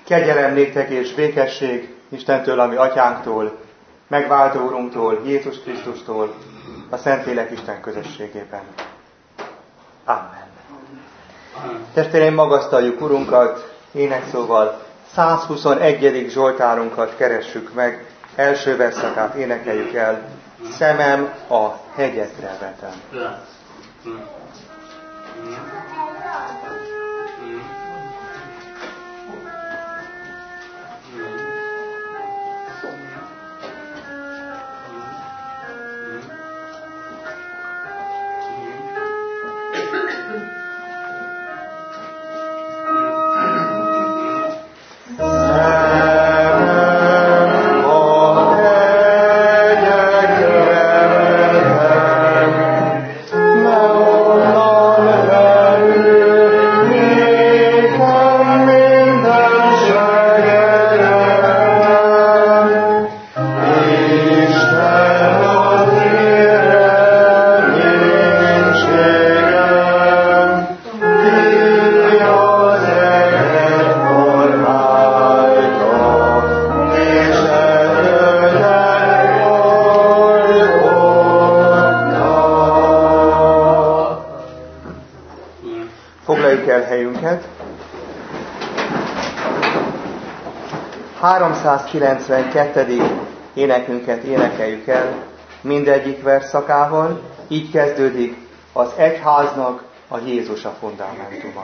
Kegyelem néktek és békesség Istentől, ami atyánktól, megváltó Urunktól, Jézus Krisztustól, a Szentlélek Isten közösségében. Amen. Testvéreim, magasztaljuk Urunkat énekszóval, 121. Zsoltárunkat keressük meg, első verszakát énekeljük el, szemem a hegyekre vetem. Foglaljuk el helyünket. 392. énekünket énekeljük el mindegyik versszakával. Így kezdődik: az egyháznak a Jézus a fundamentuma.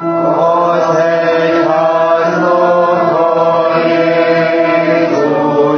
Az egyháznak a Jézus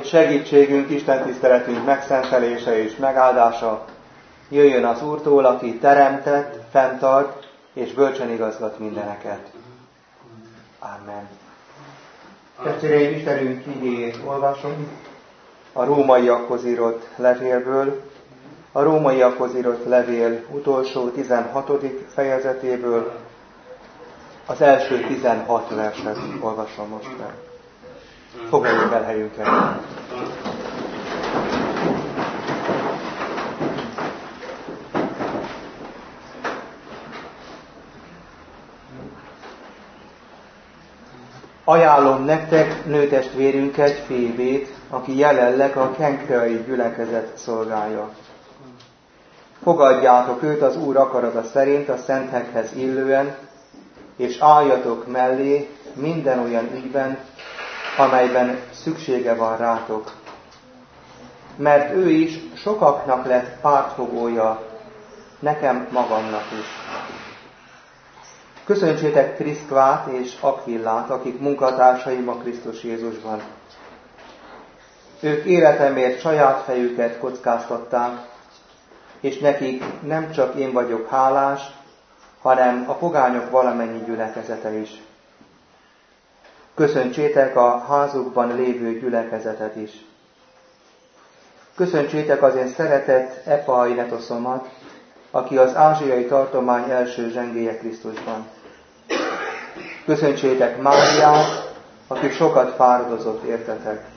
hogy segítségünk, Isten tiszteletünk megszentelése és megáldása jöjjön az Úrtól, aki teremtett, fenntart és bölcsen igazgat mindeneket. Amen. Testvéreim, Istenünk igéjét olvasom a Rómaiakhoz írott levélből, a Rómaiakhoz írott levél utolsó 16. fejezetéből, az első 16 verset olvasom most fel. Foglaljuk el helyünket. Ajánlom nektek nőtestvérünket, Fébét, aki jelenleg a kenkreai gyülekezet szolgálja. Fogadjátok őt az Úr akarata szerint a szentekhez illően, és álljatok mellé minden olyan ügyben, amelyben szüksége van rátok. Mert ő is sokaknak lett pártfogója, nekem magamnak is. Köszöntsétek Priszkvát és Akvillát, akik munkatársaim a Krisztus Jézusban. Ők életemért saját fejüket kockáztatták, és nekik nem csak én vagyok hálás, hanem a pogányok valamennyi gyülekezete is. Köszöntsétek a házukban lévő gyülekezetet is. Köszöntsétek az én szeretett Epainetoszomat, aki az ázsiai tartomány első zsengéje Krisztusban. Köszöntsétek Máriát, aki sokat fáradozott értetek.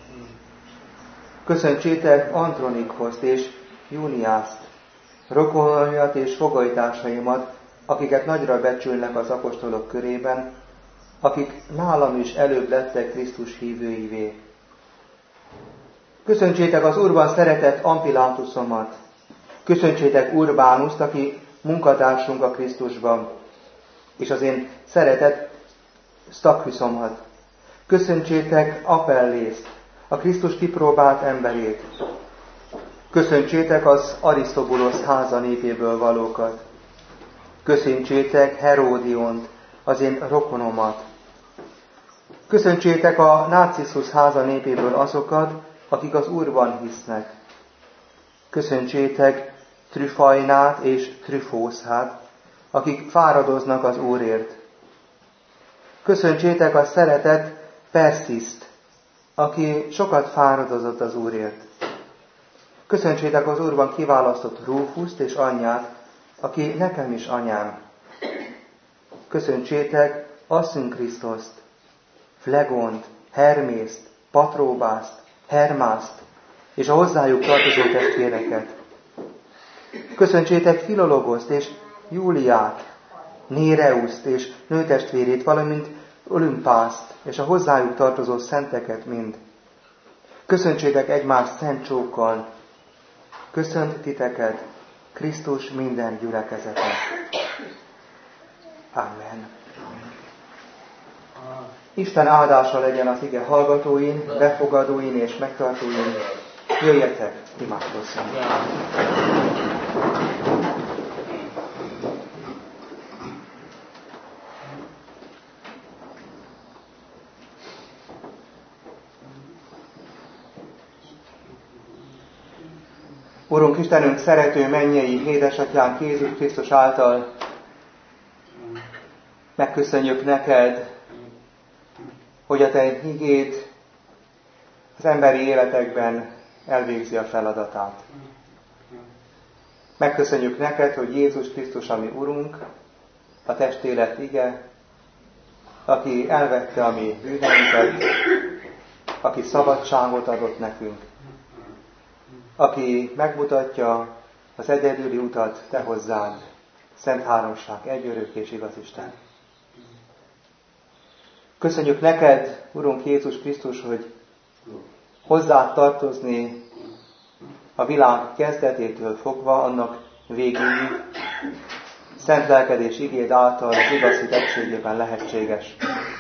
Köszöntsétek Andronikoszt és Juniászt, rokonaimat és fogolytársaimat, akiket nagyra becsülnek az apostolok körében, akik nálam is előbb lettek Krisztus hívőivé. Köszöntsétek az Úrban szeretett Ampilántuszomat, köszöntsétek Urbánuszt, aki munkatársunk a Krisztusban, és az én szeretett Stakhüszomat. Köszöntsétek Apellészt, a Krisztus kipróbált emberét. Köszöntsétek az Arisztobulosz háza népéből valókat. Köszöntsétek Heródiont, az én rokonomat. Köszöntsétek a Narcissus háza népéből azokat, akik az Úrban hisznek. Köszöntsétek Trüfajnát és Trüfószát, akik fáradoznak az Úrért. Köszöntsétek a szeretett Persziszt, aki sokat fáradozott az Úrért. Köszöntsétek az Úrban kiválasztott Rúfuszt és anyját, aki nekem is anyám. Köszöntsétek Asszinkrisztoszt, Flegont, Hermészt, Patróbászt, Hermászt és a hozzájuk tartozó testvéreket. Köszöntsétek Filologoszt és Júliát, Néreuszt és nőtestvérét, valamint Olimpászt és a hozzájuk tartozó szenteket mind. Köszöntsétek egymást szent csókkal. Köszönt titeket Krisztus minden gyülekezete. Amen. Isten áldása legyen az ige hallgatóin, befogadóin és megtartóin. Jöjjetek, imádkozzunk! Urunk Istenünk, szerető mennyei édesatyánk Jézus Krisztus által megköszönjük neked, hogy a te igéd az emberi életekben elvégzi a feladatát. Megköszönjük neked, hogy Jézus Krisztus, ami Urunk, a testélet ige, aki elvette a mi bűneinket, aki szabadságot adott nekünk, aki megmutatja az egyedüli utat te hozzád, Szent Háromság, egyörök és igaz Isten. Köszönjük neked, Urunk Jézus Krisztus, hogy hozzád tartozni a világ kezdetétől fogva, annak végéig, szent lelked és igéd által az igaz hit egységében lehetséges.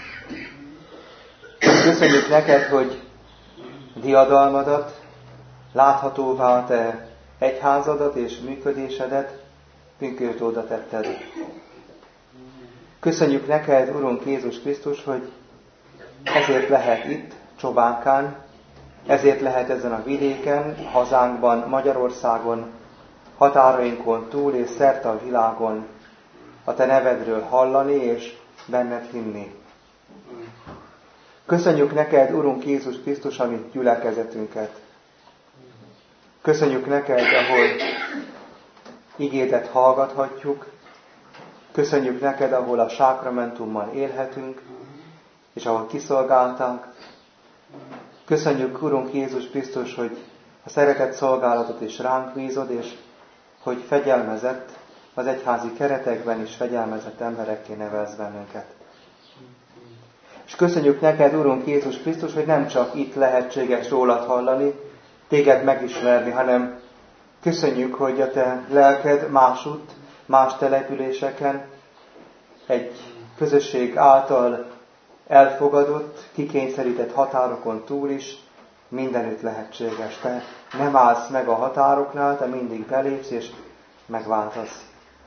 Köszönjük neked, hogy diadalmadat, láthatóvá te egyházadat és működésedet pünkösdóra tetted. Köszönjük neked, Urunk Jézus Krisztus, hogy ezért lehet itt, Csobánkán, Ezért lehet ezen a vidéken, hazánkban, Magyarországon, határainkon túl és szerte a világon a Te nevedről hallani és benned hinni. Köszönjük neked, Urunk Jézus Krisztus, a mi gyülekezetünket. Köszönjük neked, ahol igédet hallgathatjuk. Köszönjük neked, ahol a sákramentummal élhetünk, és ahol kiszolgáltánk. Köszönjük, Urunk Jézus Krisztus, hogy a szeretett szolgálatot is ránk bízod, és hogy fegyelmezett, az egyházi keretekben is fegyelmezett emberekké nevelsz bennünket. És köszönjük neked, Urunk Jézus Krisztus, hogy nem csak itt lehetséges rólad hallani, téged megismerni, hanem köszönjük, hogy a te lelked másutt, más településeken egy közösség által elfogadott, kikényszerített határokon túl is mindenütt lehetséges. Te nem állsz meg a határoknál, te mindig belépsz és megváltasz.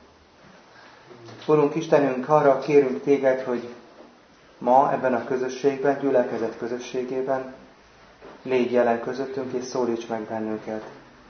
Urunk Istenünk, arra kérünk téged, hogy ma ebben a közösségben, gyülekezet közösségében légy jelen közöttünk és szólíts meg bennünket.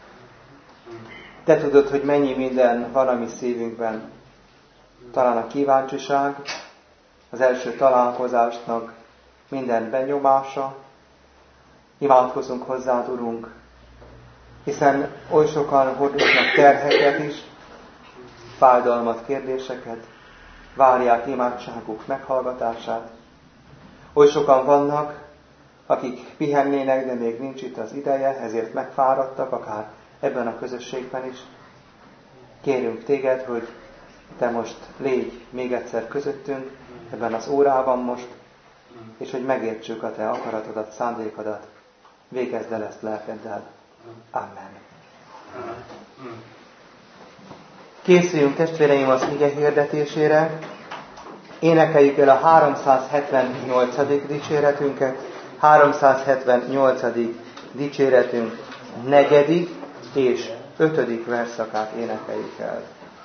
Te tudod, hogy mennyi minden van a mi szívünkben. Talán a kíváncsiság, az első találkozásnak minden benyomása. Imádkozunk hozzád, Urunk, hiszen oly sokan hordoznak terheket is, fájdalmat, kérdéseket, várják imádságuk meghallgatását. Oly sokan vannak, akik pihennének, de még nincs itt az ideje, ezért megfáradtak, akár ebben a közösségben is. Kérünk téged, hogy te most légy még egyszer közöttünk, ebben az órában most, és hogy megértsük a te akaratodat, szándékodat. Végezd el ezt lelkeddel. Amen. Készüljünk, testvéreim, az ige hirdetésére. Énekeljük el a 378. dicséretünket, 378. dicséretünk 4. és 5. verszakát énekeljük el.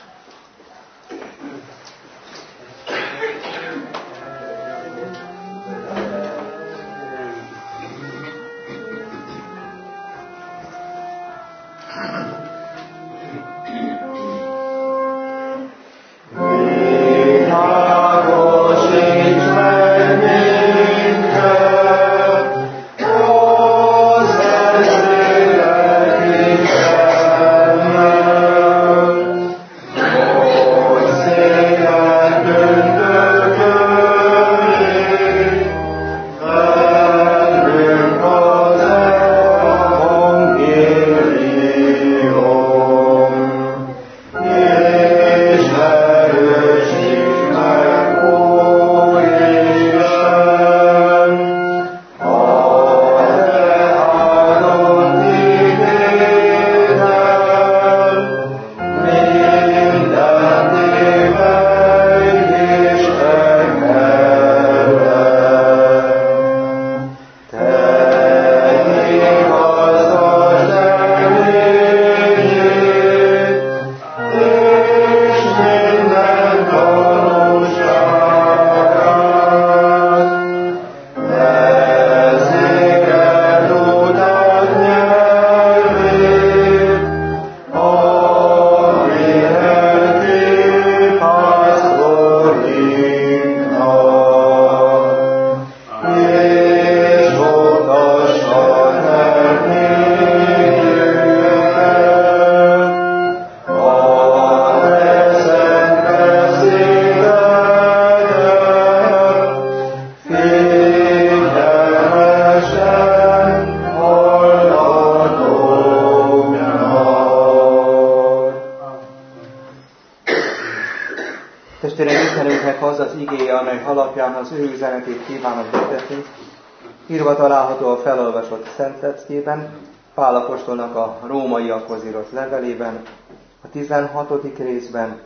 Alapján az ő üzenetét kívánok hirdetni. Írva található a felolvasott Szent Leckében, Pál apostolnak a rómaiakhoz írott levelében, a 16. részben,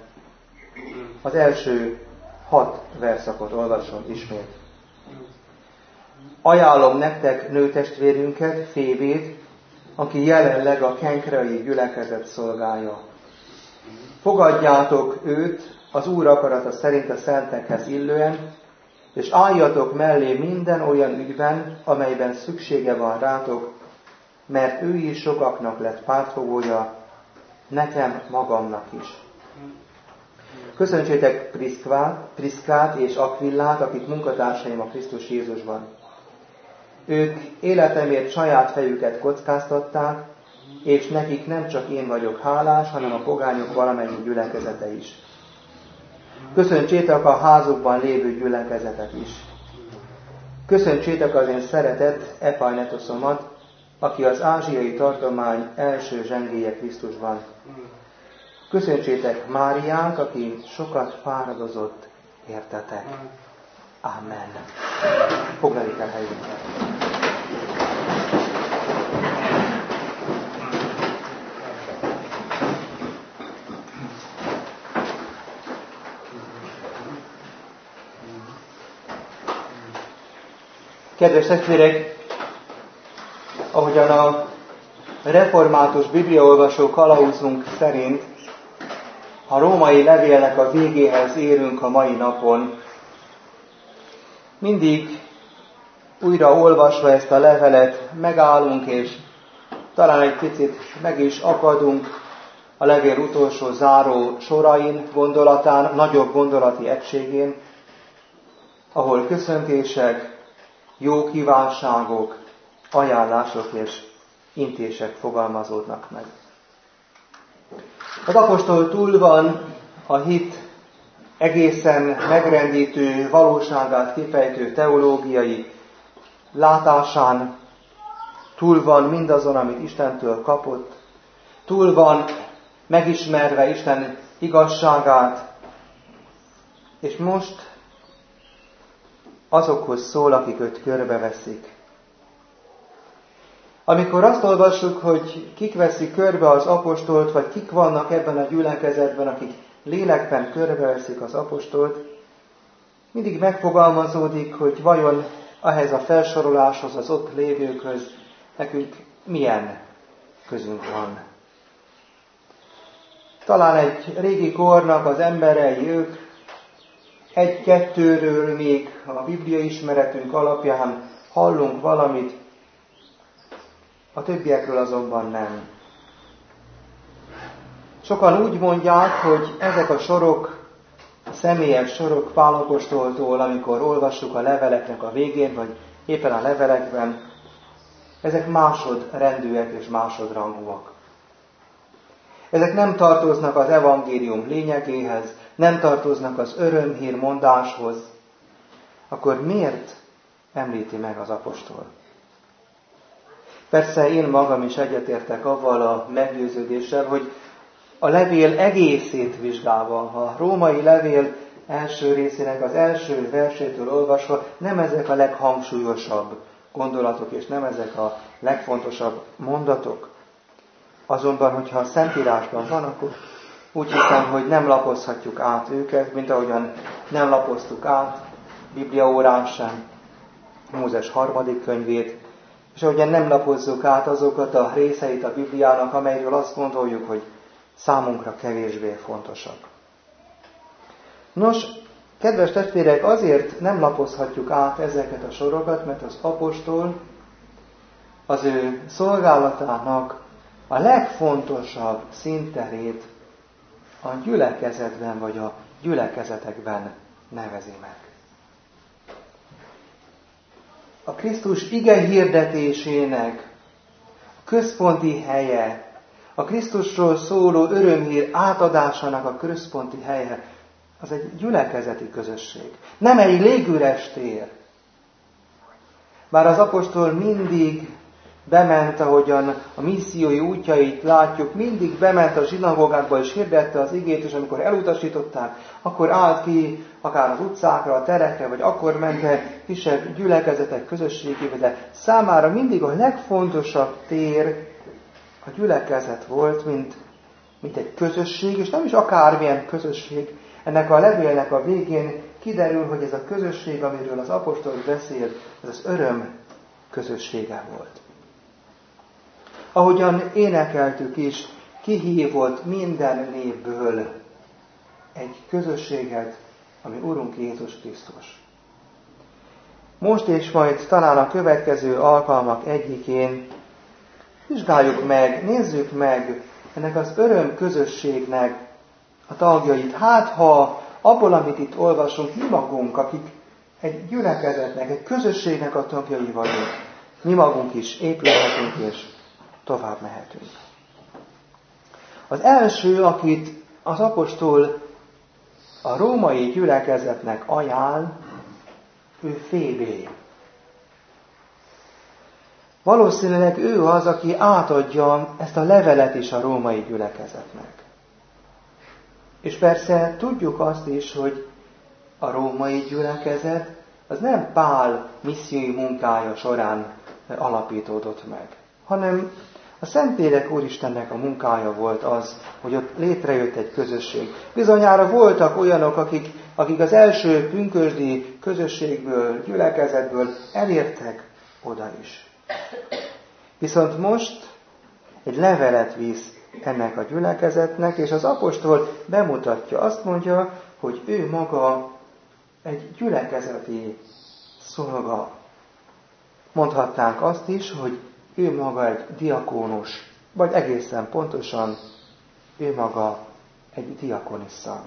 az első 6 verszakot olvasom ismét. Ajánlom nektek nőtestvérünket, Fébét, aki jelenleg a kenkrai gyülekezet szolgálja. Fogadjátok őt az Úr akarata szerint a szentekhez illően, és álljatok mellé minden olyan ügyben, amelyben szüksége van rátok mert ő is sokaknak lett pártfogója, nekem magamnak is. Köszöntsétek Priszkát és Akvillát, akik munkatársaim a Krisztus Jézusban. Ők életemért saját fejüket kockáztatták, és nekik nem csak én vagyok hálás, hanem a pogányok valamennyi gyülekezete is. Köszöntsétek a házukban lévő gyülekezetet is. Köszöntsétek az én szeretett Epajnetoszomat, aki az ázsiai tartomány első zsengéje Krisztusban. Köszöntsétek Máriát, aki sokat fáradozott értetek. Amen. Foglaljuk el helyünket. Kedves testvérek, ahogyan a református bibliaolvasó kalauzunk szerint a római levélnek a végéhez érünk a mai napon, mindig újra olvasva ezt a levelet megállunk, és talán egy picit meg is akadunk a levél utolsó záró sorain, gondolatán, nagyobb gondolati egységén, ahol köszöntések, jó kívánságok, ajánlások és intések fogalmazódnak meg. Az apostol túl van a hit egészen megrendítő, valóságát kifejtő teológiai látásán, túl van mindazon, amit Istentől kapott, túl van megismerve Isten igazságát, és most azokhoz szól, akik őt körbeveszik. Amikor azt olvassuk, hogy kik veszik körbe az apostolt, vagy kik vannak ebben a gyülekezetben, akik lélekben körbeveszik az apostolt, mindig megfogalmazódik, hogy vajon ehhez a felsoroláshoz, az ott lévőkhöz nekünk milyen közünk van. Talán egy régi kornak az emberei ők, egy-kettőről még a Biblia ismeretünk alapján hallunk valamit, a többiekről azonban nem. Sokan úgy mondják, hogy ezek a sorok, a személyes sorok Pál apostoltól, amikor olvassuk a leveleknek a végén, vagy éppen a levelekben, ezek másodrendűek és másodrangúak. Ezek nem tartoznak az evangélium lényegéhez, nem tartoznak az örömhír mondáshoz, akkor miért említi meg az apostol? Persze én magam is egyetértek avval a meggyőződéssel, hogy a levél egészét vizsgálva, a római levél első részének az első versétől olvasva, nem ezek a leghangsúlyosabb gondolatok, és nem ezek a legfontosabb mondatok. Azonban, hogyha a Szentírásban van, akkor úgy hiszem, hogy nem lapozhatjuk át őket, mint ahogyan nem lapoztuk át Bibliaórán sem Mózes 3. könyvét, és ahogyan nem lapozzuk át azokat a részeit a Bibliának, amelyről azt gondoljuk, hogy számunkra kevésbé fontosak. Nos, kedves testvérek, azért nem lapozhatjuk át ezeket a sorokat, mert az apostol az ő szolgálatának a legfontosabb színterét a gyülekezetben vagy a gyülekezetekben nevezi meg. A Krisztus ige hirdetésének központi helye, a Krisztusról szóló örömhír átadásának a központi helye, az egy gyülekezeti közösség. Nem egy légüres tér. Bár az apostol mindig bement, ahogyan a missziói útjait látjuk, mindig bement a zsinagógákba és hirdette az igét, és amikor elutasították, akkor állt ki akár az utcákra, a terekre, vagy akkor ment el kisebb gyülekezetek közösségébe, de számára mindig a legfontosabb tér a gyülekezet volt, mint egy közösség, és nem is akármilyen közösség. Ennek a levélnek a végén kiderül, hogy ez a közösség, amiről az apostol beszél, ez az öröm közössége volt. Ahogyan énekeltük is, kihívott minden népből egy közösséget, ami Urunk Jézus Krisztus. Most és majd talán a következő alkalmak egyikén Vizsgáljuk meg, nézzük meg ennek az öröm közösségnek a tagjait. Hát, ha abból, amit itt olvasunk, mi magunk, akik egy gyülekezetnek, egy közösségnek a tagjai vagyunk, mi magunk is épülhetünk és tovább mehetünk. Az első, akit az apostol a római gyülekezetnek ajánl, ő Phébé. Valószínűleg ő az, aki átadja ezt a levelet is a római gyülekezetnek. És persze tudjuk azt is, hogy a római gyülekezet az nem Pál missziói munkája során alapítódott meg, hanem a Szentlélek Úristennek a munkája volt az, hogy ott létrejött egy közösség. Bizonyára voltak olyanok, akik az első pünkösdi közösségből, gyülekezetből elértek oda is. Viszont most egy levelet visz ennek a gyülekezetnek, és az apostol bemutatja, azt mondja, hogy ő maga egy gyülekezeti szolga. Mondhatnánk azt is, hogy ő maga egy diakónus, vagy egészen pontosan ő maga egy diakonissza.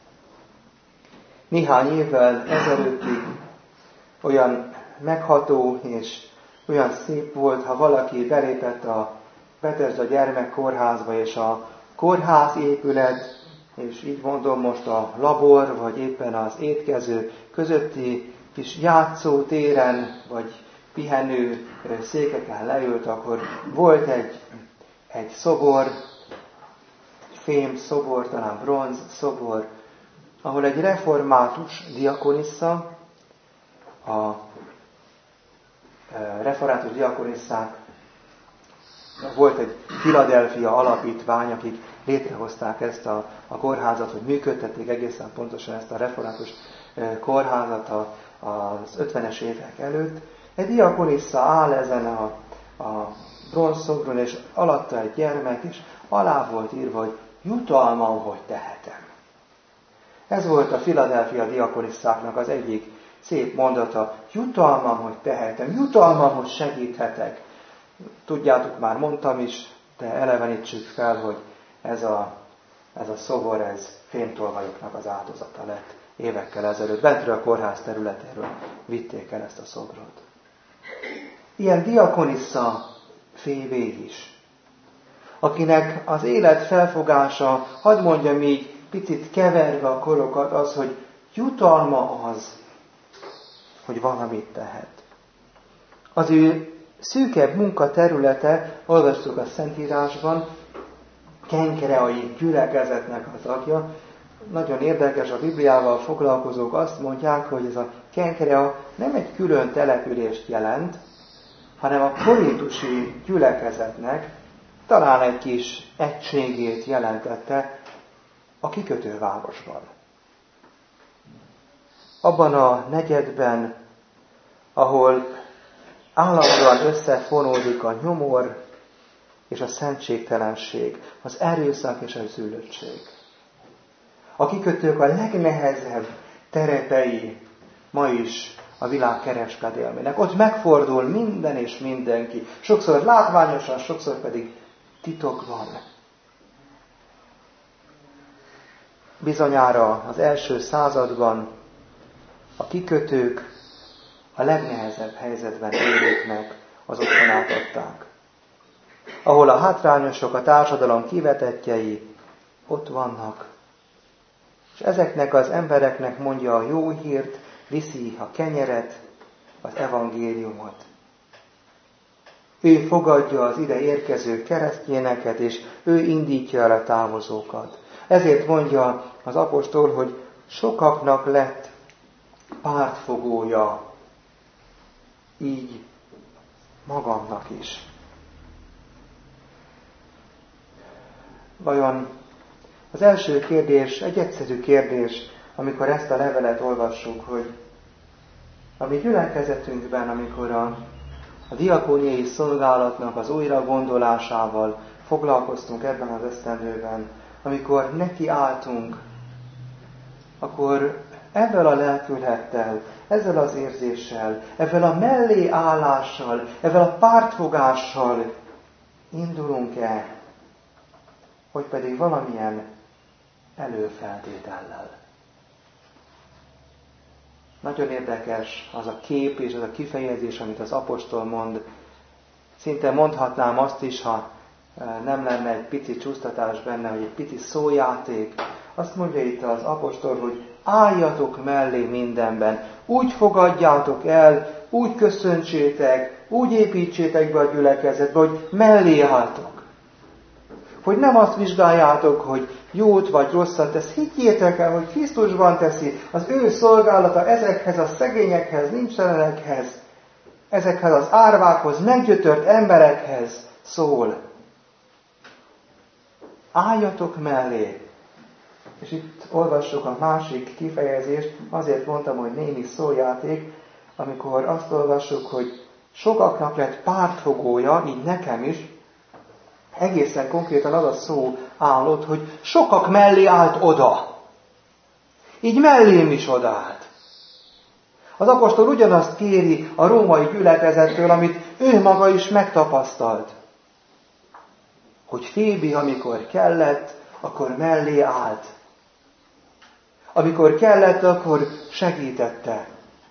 Néhány évvel ezelőttig olyan megható és olyan szép volt, ha valaki belépett a Bethesda gyermekkórházba, és a kórház épület, és így mondom most a labor, vagy éppen az étkező közötti kis játszótéren, vagy pihenő székeken leült, akkor volt egy szobor, egy fém szobor, talán bronz szobor, ahol egy református diakonissza, a református diakonisszák, volt egy Philadelphia alapítvány, akik létrehozták ezt a kórházat, hogy működtették egészen pontosan ezt a református kórházat az 50-es évek előtt. Egy diakonissza áll ezen a bronzszobron, és alatta egy gyermek, és alá volt írva, hogy jutalmam, hogy tehetem. Ez volt a Philadelphia diakonisszáknak az egyik szép mondata, jutalmam, hogy tehetem, jutalmam, hogy segíthetek. Tudjátok, már mondtam is, de elevenítsük fel, hogy ez a szobor, ez fémtolvajoknak az áldozata lett évekkel ezelőtt. Bentről a kórház területéről vitték el ezt a szobrot. Ilyen diakonissza Phébé is, akinek az élet felfogása, hadd mondjam így, picit keverve a korokat, az, hogy jutalma az, hogy valamit tehet. Az ő szűkebb munkaterülete, olvastuk a Szentírásban, kenkereai gyülekezetnek a tagja. Nagyon érdekes, a Bibliával foglalkozók azt mondják, hogy ez a Kenkerea nem egy külön települést jelent, hanem a korintusi gyülekezetnek talán egy kis egységét jelentette a kikötővárosban. Abban a negyedben, ahol állandóan összefonódik a nyomor és a szentségtelenség, az erőszak és a zűröttség. A kikötők a legnehezebb terepei ma is a világ kereskedelmének. Ott megfordul minden és mindenki. Sokszor látványosan, sokszor pedig titokban. Bizonyára az első században a kikötők a legnehezebb helyzetben élőknek az otthonát adták. Ahol a hátrányosok, a társadalom kivetettjei ott vannak. És ezeknek az embereknek mondja a jó hírt, viszi a kenyeret, az evangéliumot. Ő fogadja az ide érkező keresztényeket, és ő indítja el a távozókat. Ezért mondja az apostol, hogy sokaknak lett pártfogója, így magamnak is. Vajon az első kérdés, egy egyszerű kérdés, amikor ezt a levelet olvassuk, hogy a mi gyülekezetünkben, amikor a diakóniai szolgálatnak az újra gondolásával foglalkoztunk ebben az esztendőben, amikor nekiálltunk, akkor ezzel a lelkülettel, ezzel az érzéssel, ezzel a melléállással, ezzel a pártfogással indulunk-e, vagy pedig valamilyen előfeltétellel. Nagyon érdekes az a kép és az a kifejezés, amit az apostol mond. Szinte mondhatnám azt is, ha nem lenne egy pici csúsztatás benne, hogy egy pici szójáték. Azt mondja itt az apostol, hogy álljatok mellé mindenben. Úgy fogadjátok el, úgy köszöntsétek, úgy építsétek be a gyülekezetbe, hogy mellé álltok. Hogy nem azt vizsgáljátok, hogy jót vagy rosszat tesz. Higgyétek el, hogy Krisztusban teszi, az ő szolgálata ezekhez a szegényekhez, nincsenekhez, ezekhez az árvákhoz, meggyötört emberekhez szól. Álljatok mellé. És itt olvassuk a másik kifejezést, azért mondtam, hogy némi szójáték, amikor azt olvassuk, hogy sokaknak lett pártfogója, így nekem is, egészen konkrétan az a szó állott, hogy sokak mellé állt oda. Így mellém is odaállt. Az apostol ugyanazt kéri a római gyülekezettől, amit ő maga is megtapasztalt. Hogy Fébi, amikor kellett, akkor mellé állt. Amikor kellett, akkor segítette.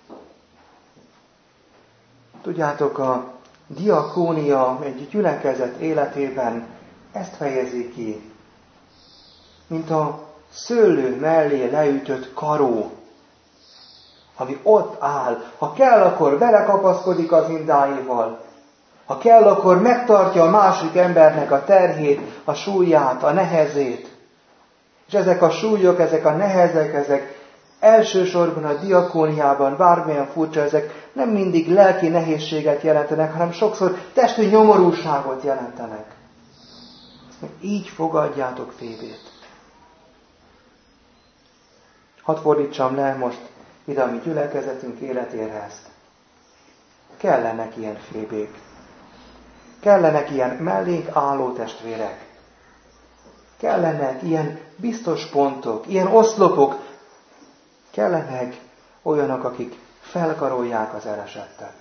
Tudjátok, a diakónia egy gyülekezet életében ezt fejezi ki, mint a szőlő mellé leütött karó, ami ott áll. Ha kell, akkor belekapaszkodik az indáival. Ha kell, akkor megtartja a másik embernek a terhét, a súlyát, a nehezét. És ezek a súlyok, ezek a nehezek, ezek elsősorban a diakóniában, bármilyen furcsa, ezek nem mindig lelki nehézséget jelentenek, hanem sokszor testi nyomorúságot jelentenek. Így fogadjátok Fébét. Hadd fordítsam le most ide a mi gyülekezetünk életére ezt. Kellenek ilyen Fébék. Kellenek ilyen mellénk álló testvérek. Kellenek ilyen biztos pontok, ilyen oszlopok. Kellenek olyanok, akik felkarolják az elesettet.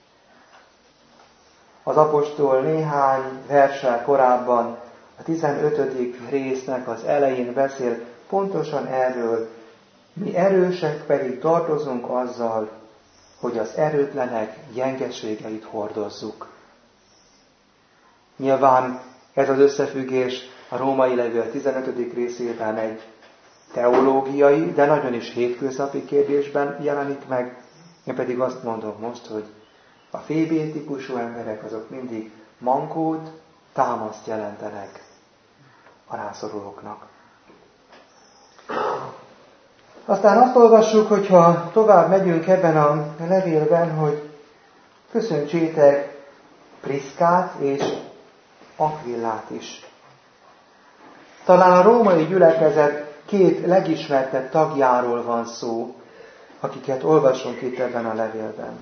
Az apostol néhány verssel korábban, a 15. résznek az elején beszél pontosan erről. Mi erősek pedig tartozunk azzal, hogy az erőtlenek gyengeségeit hordozzuk. Nyilván ez az összefüggés a római levél 15. részében egy teológiai, de nagyon is hétköznapi kérdésben jelenik meg. Én pedig azt mondom most, hogy a Fébé típusú emberek azok mindig mankót, támaszt jelentenek a rászorulóknak. Aztán azt olvassuk, hogyha tovább megyünk ebben a levélben, hogy köszöntsétek Priszkát és Akvillát is. Talán a római gyülekezet két legismertebb tagjáról van szó, akiket olvasunk itt ebben a levélben.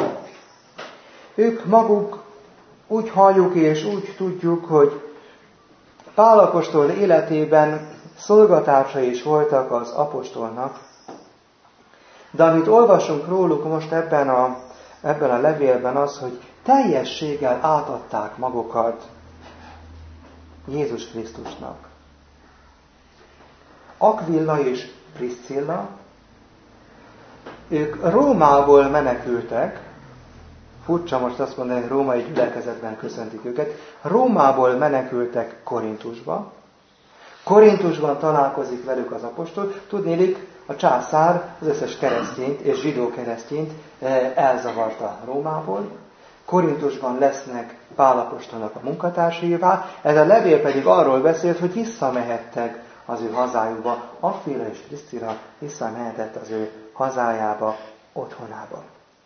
Ők maguk úgy halljuk és úgy tudjuk, hogy Pál apostol életében szolgatársai is voltak az apostolnak, de amit olvasunk róluk most ebben a levélben az, hogy teljességgel átadták magukat Jézus Krisztusnak. Akvilla és Priszcilla, ők Rómából menekültek, furcsa most azt mondani, hogy római gyülekezetben köszöntik őket, Rómából menekültek Korintusba. Korintusban találkozik velük az apostol. Tudnélik, a császár az összes keresztényt és zsidó keresztényt elzavarta Rómából. Korintusban lesznek Pál apostolnak a munkatársaival. Ez a levél pedig arról beszélt, hogy visszamehettek az ő hazájukba. Akvilla és Priszcilla visszamehetett az ő hazájába, otthonába.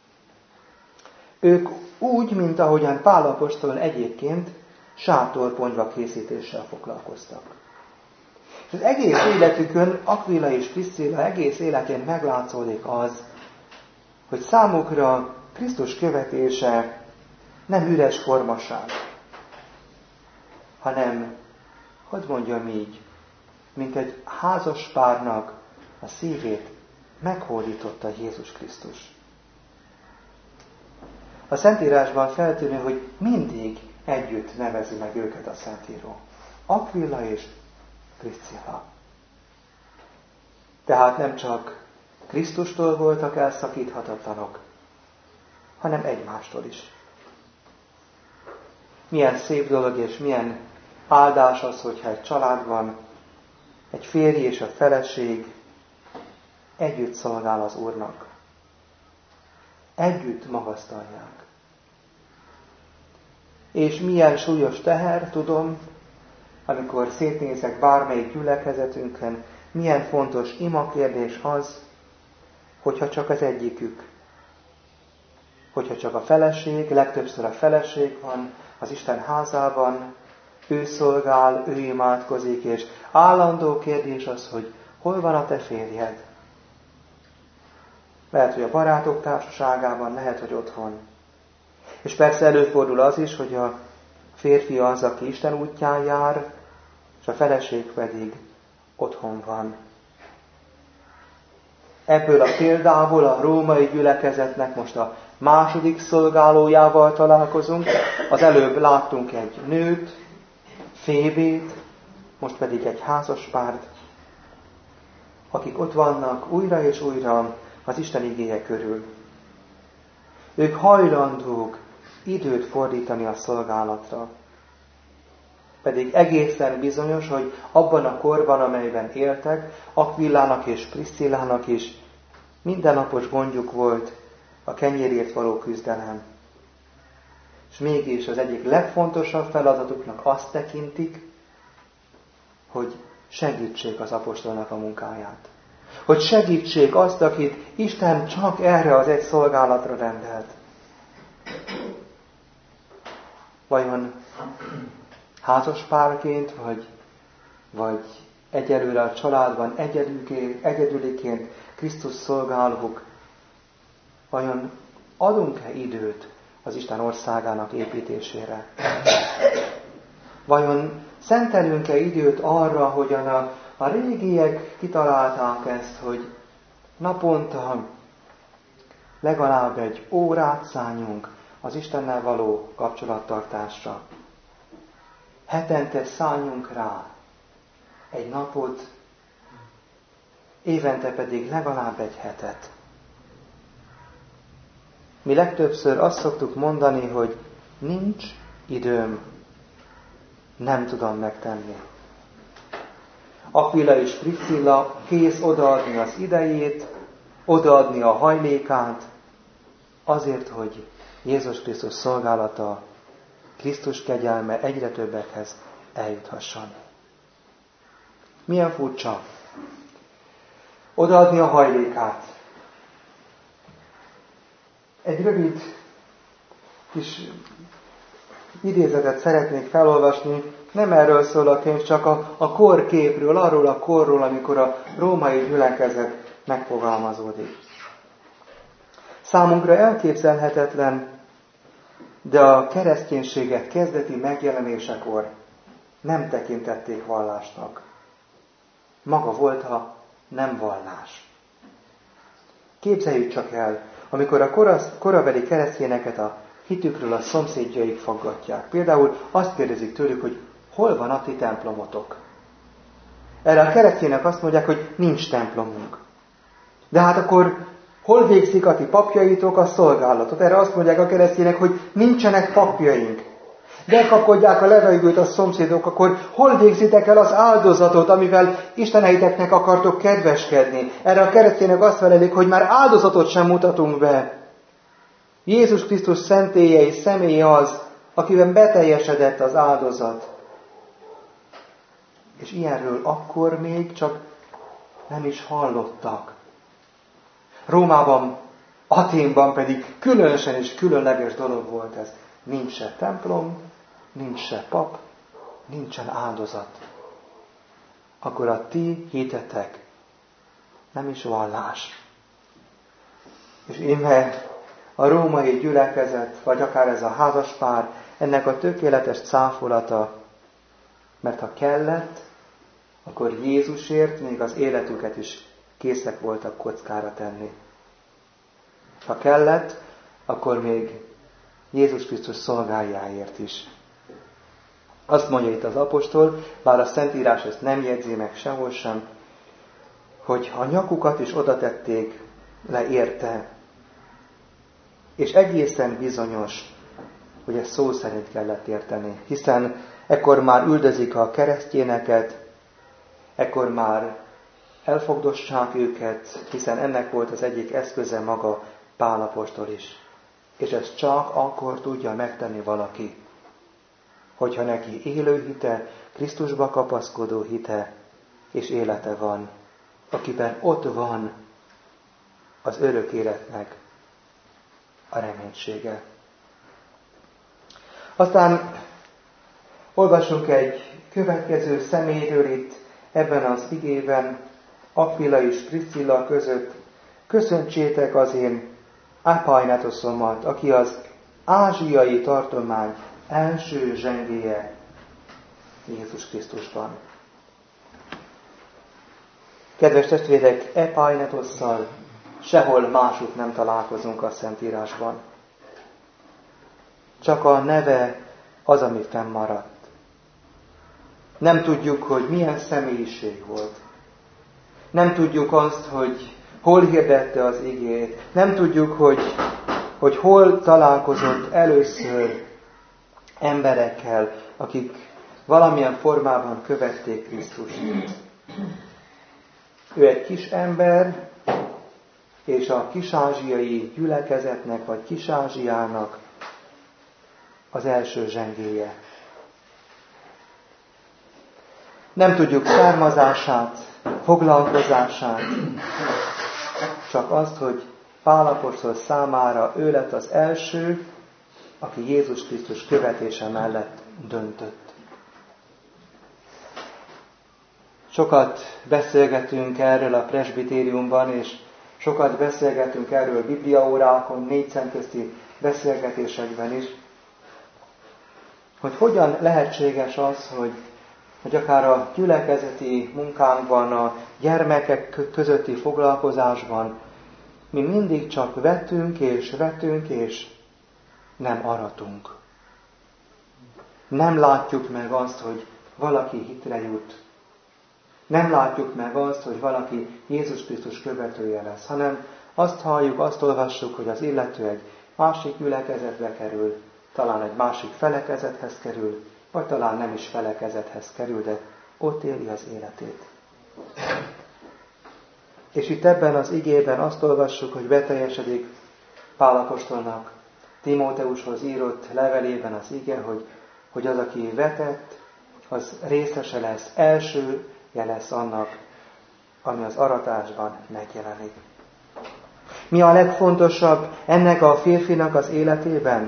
Ők úgy, mint ahogyan Pál apostol egyébként sátorponyva készítéssel foglalkoztak. És az egész életükön, Akvilla és Priszcilla egész életén meglátszódik az, hogy számukra Krisztus követése nem üres formaság, hanem, hogy mondjam így, mint egy házas párnak a szívét meghódította Jézus Krisztus. A Szentírásban feltűnő, hogy mindig együtt nevezi meg őket a Szentíró. Aquila és Priscilla. Tehát nem csak Krisztustól voltak elszakíthatatlanok, hanem egymástól is. Milyen szép dolog és milyen áldás az, hogyha egy családban egy férj és a feleség együtt szolgál az Úrnak. Együtt magasztalják. És milyen súlyos teher, tudom, amikor szétnézek bármelyik gyülekezetünkön, milyen fontos imakérdés az, hogyha csak az egyikük, hogyha csak a feleség, legtöbbször a feleség van az Isten házában, ő szolgál, ő imádkozik, és állandó kérdés az, hogy hol van a te férjed? Lehet, hogy a barátok társaságában, lehet, hogy otthon. És persze előfordul az is, hogy a férfi az, aki Isten útján jár, és a feleség pedig otthon van. Ebből a példából a római gyülekezetnek most a második szolgálójával találkozunk. Az előbb láttunk egy nőt, Fébét, most pedig egy házaspárt, akik ott vannak újra és újra az Isten igéje körül. Ők hajlandók időt fordítani a szolgálatra. Pedig egészen bizonyos, hogy abban a korban, amelyben éltek, Aquilának és Priscillának is mindennapos gondjuk volt a kenyérért való küzdelem. És mégis az egyik legfontosabb feladatuknak azt tekintik, hogy segítsék az apostolnak a munkáját. Hogy segítsék azt, akit Isten csak erre az egy szolgálatra rendelt. Vajon házaspárként, vagy egyelőre a családban egyedüliként Krisztus szolgálók, vajon adunk-e időt az Isten országának építésére? Vajon szentelünk-e időt arra, hogyan a régiek kitalálták ezt, hogy naponta legalább egy órát szálljunk az Istennel való kapcsolattartásra. Hetente szálljunk rá egy napot, évente pedig legalább egy hetet. Mi legtöbbször azt szoktuk mondani, hogy nincs időm, nem tudom megtenni. Aquila és Priscilla kész odaadni az idejét, odaadni a hajlékát, azért, hogy Jézus Krisztus szolgálata, Krisztus kegyelme egyre többekhez eljuthasson. Milyen furcsa odaadni a hajlékát. Egy rövid kis idézetet szeretnék felolvasni, nem erről szól a könyv, csak a korképről, arról a korról, amikor a római gyülekezet megfogalmazódik. Számunkra elképzelhetetlen, de a kereszténységet kezdeti megjelenésekor nem tekintették vallásnak. Maga volt a nem vallás. Képzeljük csak el, amikor a korabeli keresztényeket a hitükről a szomszédjaik faggatják. Például azt kérdezik tőlük, hogy hol van a ti templomotok? Erre a keresztények azt mondják, hogy nincs templomunk. De hát akkor hol végzik a ti papjaitok a szolgálatot? Erre azt mondják a keresztények, hogy nincsenek papjaink. De kapkodják a levegőt a szomszédok, akkor hol végzitek el az áldozatot, amivel Isteneiteknek akartok kedveskedni? Erre a keresztények azt felelik, hogy már áldozatot sem mutatunk be. Jézus Krisztus szentélye és személye az, akiben beteljesedett az áldozat. És ilyenről akkor még csak nem is hallottak. Rómában, Athénban pedig különösen és különleges dolog volt ez. Nincs se templom, nincs se pap, nincsen áldozat. Akkor a ti hitetek nem is vallás. És íme a római gyülekezet, vagy akár ez a házaspár, ennek a tökéletes cáfolata, mert ha kellett, akkor Jézusért még az életüket is készek voltak kockára tenni. Ha kellett, akkor még Jézus Krisztus szolgájáért is Azt mondja itt az apostol, bár a Szentírás ezt nem jegyzi meg sehol sem, hogy a nyakukat is oda tették le érte. És egészen bizonyos, hogy ezt szó szerint kellett érteni, hiszen ekkor már üldözik a keresztényeket, ekkor már elfogdossák őket, hiszen ennek volt az egyik eszköze maga Pál apostol is. És ezt csak akkor tudja megtenni valaki, hogyha neki élő hite, Krisztusba kapaszkodó hite és élete van, akiben ott van az örök életnek a reménysége. Aztán olvasunk egy következő személyről itt ebben az igében, Aquila és Priscilla között. Köszöntsétek az én Epainetósomat, aki az ázsiai tartomány első zsengéje Jézus Krisztusban. Kedves testvérek, Epainetosszal sehol másút nem találkozunk a Szentírásban. Csak a neve az, ami fennmaradt. Nem tudjuk, hogy milyen személyiség volt. Nem tudjuk azt, hogy hol hirdette az igét. Nem tudjuk, hogy hol találkozott először emberekkel, akik valamilyen formában követték Krisztust. Ő egy kis ember, és a kis-ázsiai gyülekezetnek, vagy Kis-Ázsiának az első zsengéje. Nem tudjuk származását, foglalkozását, csak azt, hogy Pál apostol számára ő lett az első, aki Jézus Krisztus követése mellett döntött. Sokat beszélgetünk erről a presbitériumban, és sokat beszélgetünk erről bibliaórákon, 4 szemközti beszélgetésekben is, hogy hogyan lehetséges az, hogy akár a gyülekezeti munkánkban, a gyermekek közötti foglalkozásban mi mindig csak vetünk és nem aratunk. Nem látjuk meg azt, hogy valaki hitre jut. Nem látjuk meg azt, hogy valaki Jézus Krisztus követője lesz, hanem azt halljuk, azt olvassuk, hogy az illető egy másik gyülekezetbe kerül, talán egy másik felekezethez kerül, vagy talán nem is felekezethez kerül, de ott éli az életét. És itt ebben az igében azt olvassuk, hogy beteljesedik Pál apostolnak Timóteushoz írott levelében az ige, hogy az, aki vetett, az részese lesz, elsője lesz annak, ami az aratásban megjelenik. Mi a legfontosabb ennek a férfinak az életében?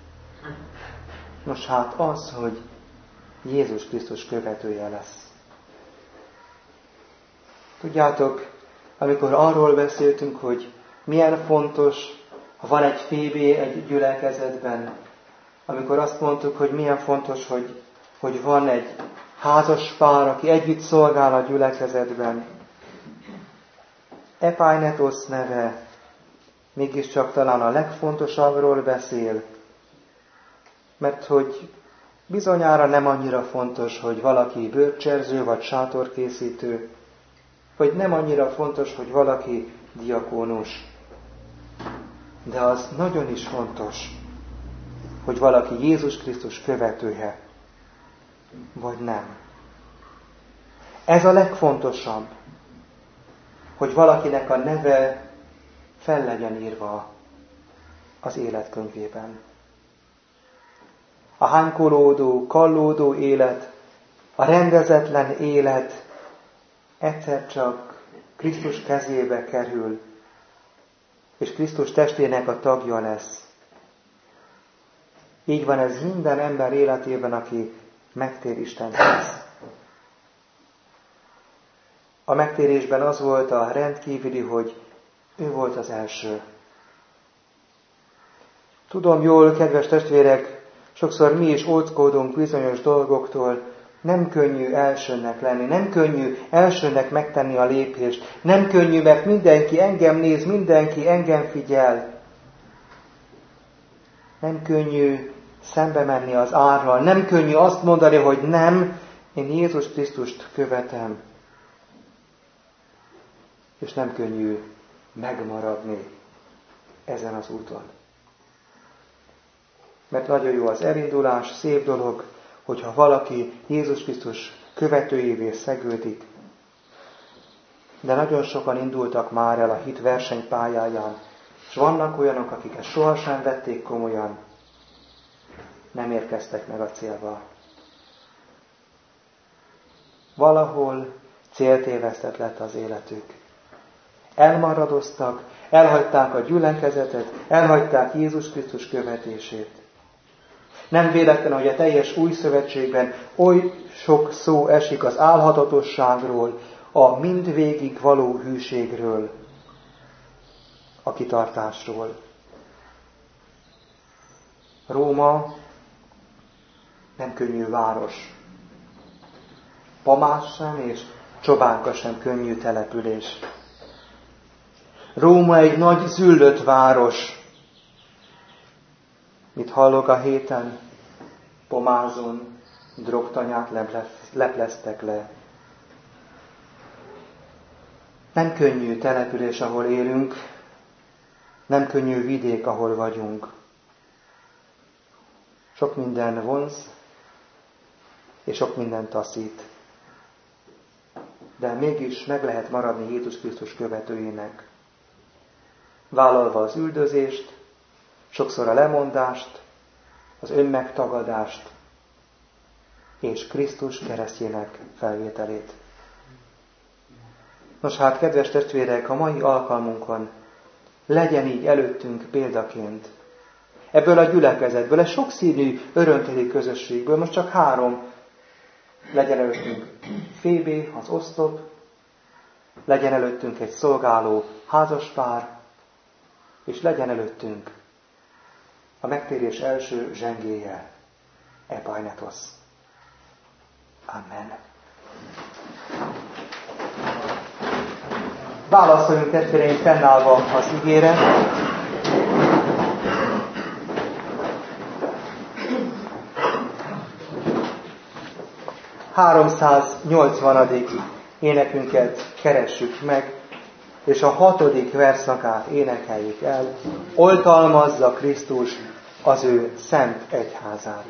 Nos hát az, hogy Jézus Krisztus követője lesz. Tudjátok, amikor arról beszéltünk, hogy milyen fontos, ha van egy Fébé egy gyülekezetben, amikor azt mondtuk, hogy milyen fontos, hogy van egy házas pár, aki együtt szolgál a gyülekezetben. Epainetos neve mégiscsak talán a legfontosabbról beszél, mert hogy bizonyára nem annyira fontos, hogy valaki bőrcserző vagy sátorkészítő, vagy nem annyira fontos, hogy valaki diakónus. De az nagyon is fontos, hogy valaki Jézus Krisztus követője, vagy nem. Ez a legfontosabb, hogy valakinek a neve fel legyen írva az életkönyvében. A hánykolódó, kallódó élet, a rendezetlen élet egyszer csak Krisztus kezébe kerül, és Krisztus testének a tagja lesz. Így van ez minden ember életében, aki megtér Istenhez. A megtérésben az volt a rendkívüli, hogy ő volt az első. Tudom jól, kedves testvérek, sokszor mi is óckodunk bizonyos dolgoktól, nem könnyű elsőnek lenni, nem könnyű elsőnek megtenni a lépést, nem könnyű, mert mindenki engem néz, mindenki engem figyel. Nem könnyű szembe menni az árral. Nem könnyű azt mondani, hogy nem, én Jézus Krisztust követem. És nem könnyű megmaradni ezen az úton. Mert nagyon jó az elindulás, szép dolog, hogyha valaki Jézus Krisztus követőjévé szegődik. De nagyon sokan indultak már el a hit versenypályáján, és vannak olyanok, akik ezt sohasem vették komolyan, nem érkeztek meg a célba. Valahol céltévesztett lett az életük. Elmaradoztak, elhagyták a gyülekezetet, elhagyták Jézus Krisztus követését. Nem véletlen, hogy a teljes új szövetségben oly sok szó esik az álhatatosságról, a mindvégig való hűségről, a kitartásról. Róma nem könnyű város. Pamás sem és Csobánka sem könnyű település. Róma egy nagy züllött város. Mit hallok a héten? Pomázon drogtanyát lepleztek le. Nem könnyű település, ahol élünk, nem könnyű vidék, ahol vagyunk. Sok minden vonz, és sok minden taszít. De mégis meg lehet maradni Jézus Krisztus követőjének. Vállalva az üldözést, sokszor a lemondást, az önmegtagadást, és Krisztus keresztjének felvételét. Nos hát, kedves testvérek, a mai alkalmunkon legyen így előttünk példaként. Ebből a gyülekezetből, egy sokszínű, örömteli közösségből, most csak 3 legyen előttünk Fébé, az oszlop, legyen előttünk egy szolgáló házaspár, és legyen előttünk a megtérés első zsengéje, Epajnetosz. Amen. Válaszoljunk, testvéreim, fennállva az igére. ...380. énekünket keressük meg, és a 6. verszakát énekeljük el. Oltalmazza Krisztus az ő szent egyházát.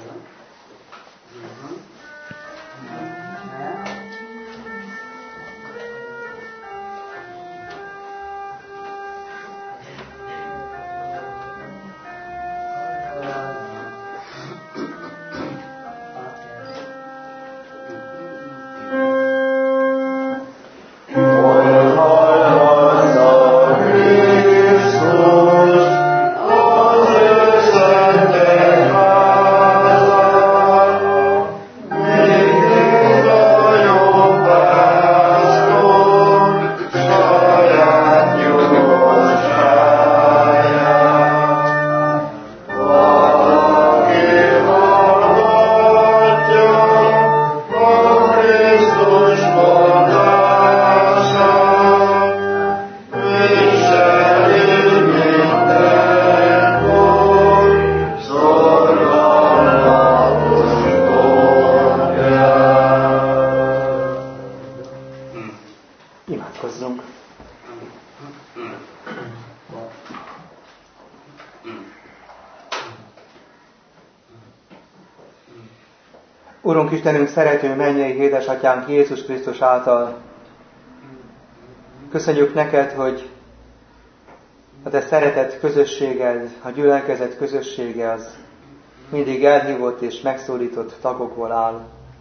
Urunk Istenünk, szerető mennyei édesatyánk Jézus Krisztus által köszönjük neked, hogy a te szeretett közösséged, a gyülekezet közössége az mindig elhívott és megszólított tagokból áll.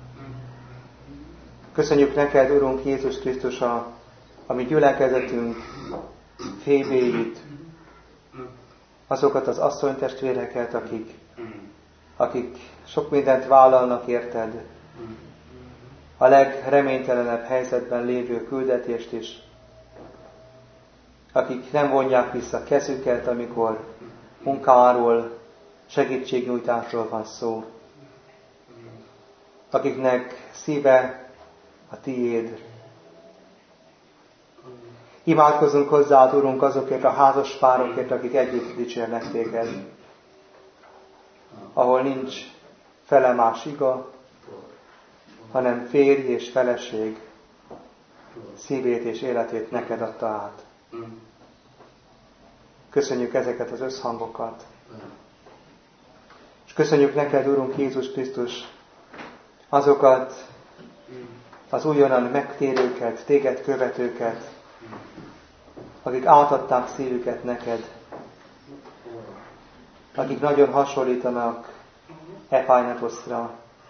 Köszönjük neked, Urunk Jézus Krisztus, a mi gyülekezetünk Fébéit, azokat az asszonytestvéreket, akik sok mindent vállalnak érted, a legreménytelenebb helyzetben lévő küldetést is, akik nem vonják vissza kezüket, amikor munkáról, segítségnyújtásról van szó, akiknek szíve a tiéd. Imádkozunk hozzád, Urunk, azokért a házaspárokért, akik együtt dicsérnek téged. ahol nincs felemás iga, hanem férj és feleség szívét és életét neked adta át. Köszönjük ezeket az összhangokat. És köszönjük neked, Urunk Jézus Krisztus, azokat az újonnan megtérőket, téged követőket, akik átadták szívüket neked, akik nagyon hasonlítanak Epájnetoszra,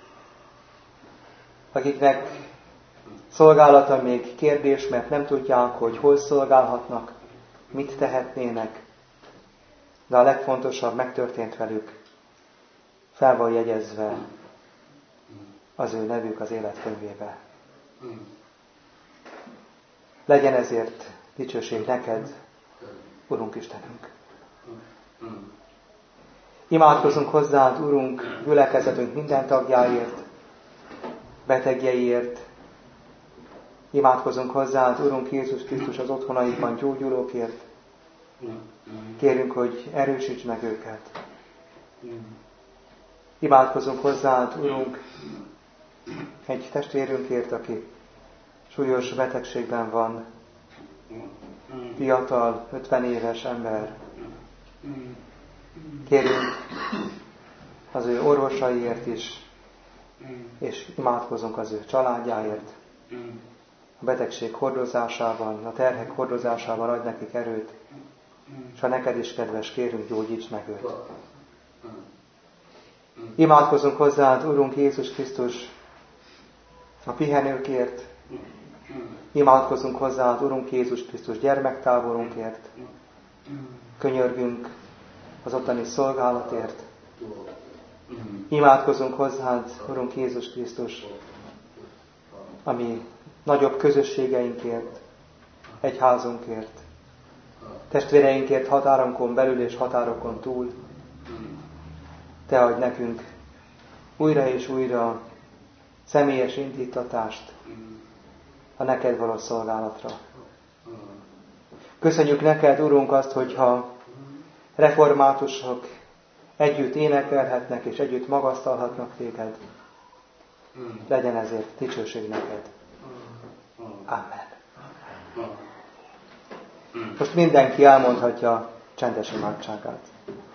akiknek szolgálata még kérdés, mert nem tudják, hogy hol szolgálhatnak, mit tehetnének, de a legfontosabb megtörtént velük, fel van jegyezve az ő nevük az életkönyvébe. Legyen ezért dicsőség neked, Urunk Istenünk. Imádkozunk hozzád, Urunk, gyülekezetünk minden tagjáért, betegjeiért. Imádkozunk hozzád, Urunk Jézus Krisztus, az otthonaikban gyógyulókért. Kérünk, hogy erősíts meg őket. Imádkozunk hozzád, Urunk, egy testvérünkért, aki súlyos betegségben van, fiatal, 50 éves ember. Kérünk az ő orvosaiért is, és imádkozunk az ő családjáért. A betegség hordozásában, a terhek hordozásában adj nekik erőt, és ha neked is kedves, kérünk, gyógyíts meg őt. Imádkozunk hozzád, Urunk Jézus Krisztus, a pihenőkért. Imádkozunk hozzád, Urunk Jézus Krisztus, gyermektáborunkért. Könyörgünk az ottani szolgálatért. Imádkozunk hozzád, Urunk Jézus Krisztus, ami nagyobb közösségeinkért, egyházunkért, testvéreinkért határonkon belül és határokon túl. Te adj nekünk újra és újra személyes indítatást a neked való szolgálatra. Köszönjük neked, Urunk, azt, hogyha reformátusok együtt énekelhetnek és együtt magasztalhatnak téged. Legyen ezért dicsőség neked. Amen. Most mindenki elmondhatja csendes imádságát.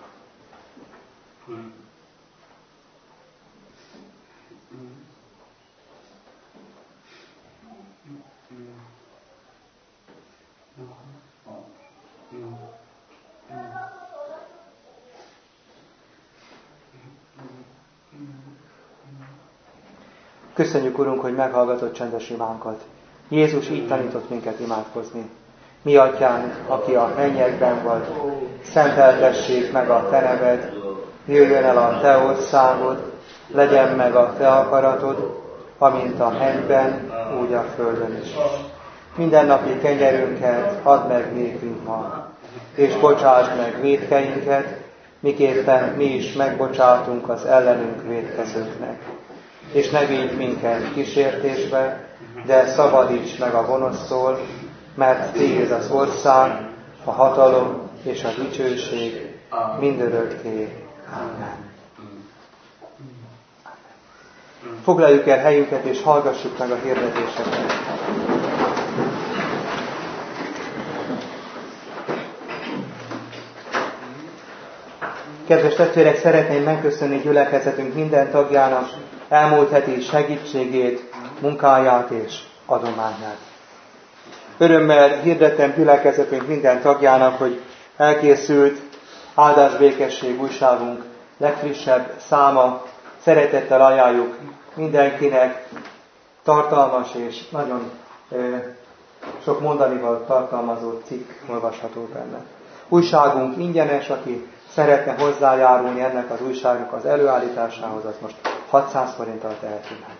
Köszönjük, Urunk, hogy meghallgatott csendes imánkat. Jézus így tanított minket imádkozni. Mi atyánk, aki a mennyekben vagy, szenteltessék meg a te neved, jöjjön el a te országod, legyen meg a te akaratod, amint a mennyben, úgy a földön is. Mindennapi kenyerünket add meg nékünk ma, és bocsásd meg vétkeinket, miképpen mi is megbocsátunk az ellenünk vétkezőknek. És ne védj minket kísértésbe, de szabadíts meg a gonosztól, mert tiéd az ország, a hatalom és a dicsőség mindörökké. Amen. Foglaljuk el helyünket, és hallgassuk meg a hirdetéseket. Kedves testvérek, szeretném megköszönni gyülekezetünk minden tagjának elmúlt heti segítségét, munkáját és adományát. Örömmel hirdetem gyülekezetünk minden tagjának, hogy elkészült Áldás-békesség újságunk legfrissebb száma. Szeretettel ajánljuk mindenkinek, tartalmas és nagyon sok mondanival tartalmazó cikk olvasható benne. Újságunk ingyenes, aki szeretne hozzájárulni ennek az újságnak az előállításához, az most 600 forinttal teheti meg.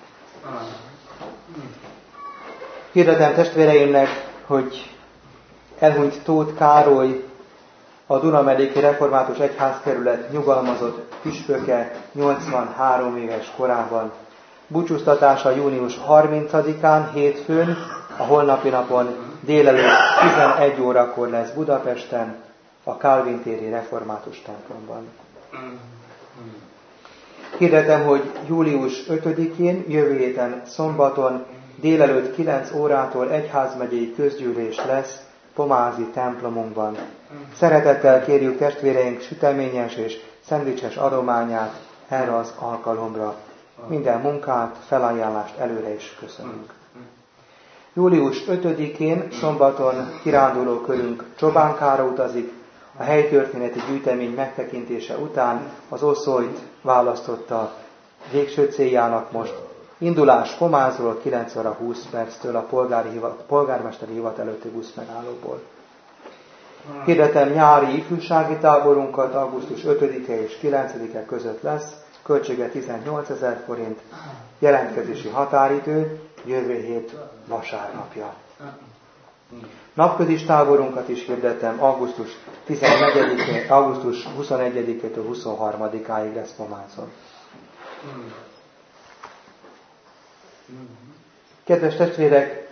Hirdetem testvéreimnek, hogy elhunyt Tóth Károly, a Duna-megyéki Református Egyházkerület nyugalmazott püspöke 83 éves korában. Búcsúztatása június 30-án, hétfőn, a holnapi napon délelőtt 11 órakor lesz Budapesten, a Kálvin téri Református templomban. Hirdetem, hogy július 5-én, jövő héten szombaton délelőtt 9 órától egyházmegyei közgyűlés lesz Pomázi templomunkban. Szeretettel kérjük testvéreink süteményes és szendvicses adományát erre az alkalomra. Minden munkát, felajánlást előre is köszönünk. Július 5-én szombaton kiránduló körünk Csobánkára utazik. A helytörténeti gyűjtemény megtekintése után az Oszólyt választotta végső céljának most. Indulás Pomázról 9 óra 20 perctől a polgármesteri hivatal előtti busz megállóból. Hirdetem, nyári ifjúsági táborunkat augusztus 5-e és 9-e között lesz, költsége 18 000 forint, jelentkezési határidő jövő hét vasárnapja. Napközis táborunkat is hirdetem, augusztus 21-től 23-áig lesz Pomázon. Kedves testvérek,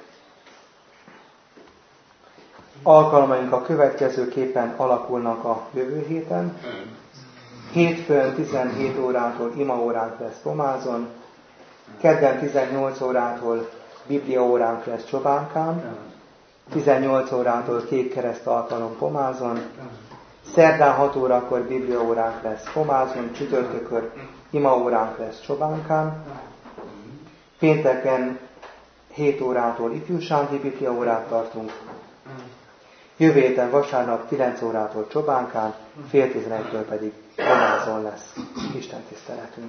alkalmaink a következőképpen alakulnak a jövő héten. Hétfőn 17 órától imaóránk lesz Pomázon, kedden 18 órától bibliaóránk lesz Csobánkán, 18 órától kék kereszt alkalom Pomázon, szerdán 6 órakor bibliaóránk lesz Pomázon, csütörtökön imaóránk lesz Csobánkán, pénteken 7 órától ifjúsági bibliaórát tartunk, jövő héten vasárnap 9 órától Csobánkán, fél 11-től pedig Pomázon lesz Isten tiszteletünk.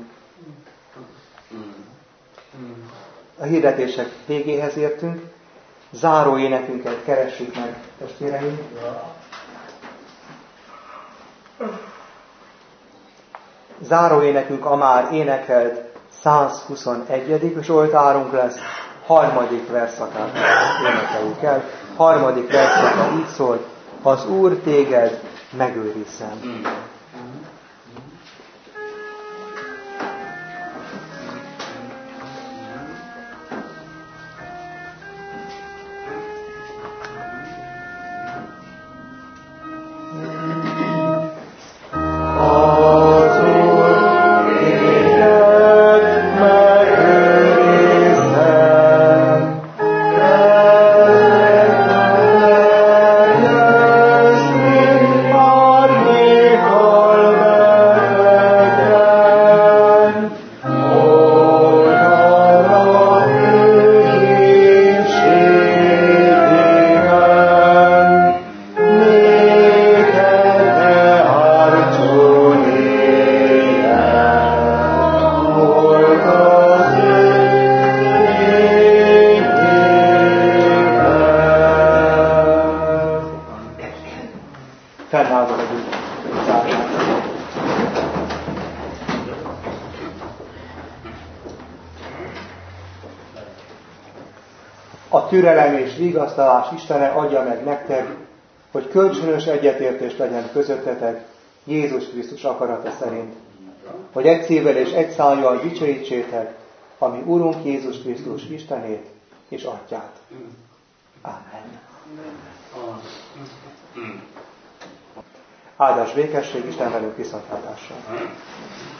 A hirdetések végéhez értünk, záró énekünket keressük meg, testvéreim. Záró énekünk a már énekelt 121. Zsoltárunk lesz, harmadik verszakát énekeljük el. Harmadik verszaka így szól: az Úr téged megőrizzen. A türelem és vigasztalás Istene adja meg nektek, hogy kölcsönös egyetértés legyen közöttetek Jézus Krisztus akarata szerint, hogy egy szívvel és egy szájjal dicsőítsétek a mi Urunk Jézus Krisztus Istenét és Atyát. Amen. Áldás békesség, Isten velünk viszontlátásra.